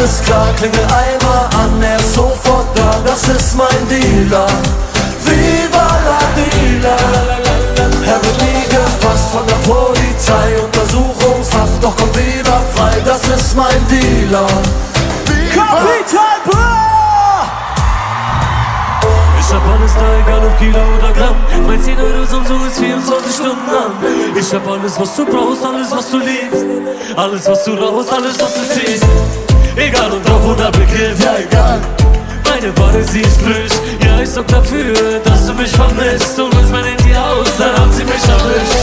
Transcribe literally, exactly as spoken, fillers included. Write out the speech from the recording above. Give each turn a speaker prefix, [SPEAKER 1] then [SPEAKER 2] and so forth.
[SPEAKER 1] ist klar, klingel einmal an, er ist sofort da, das ist mein Dealer. Viva la Dealer. Er wird nie gefasst von der Polizei, Untersuchungshaft, doch kommt wieder frei, das ist mein Dealer.
[SPEAKER 2] Capital Bra!
[SPEAKER 3] Ich hab alles da, egal ob Kilo oder Gramm. Mein zehn Euro Samsung ist vierundzwanzig Stunden an. Ich hab alles, was du brauchst, alles, was du liebst. Alles, was du raus, alles, was du ziehst. Egal und drauf oder Begriff, ja egal. Meine Body, sie ist frisch. Ja, ich sorg dafür, dass du mich vermisst. Und holst mein Handy aus, dann haben sie mich erwischt.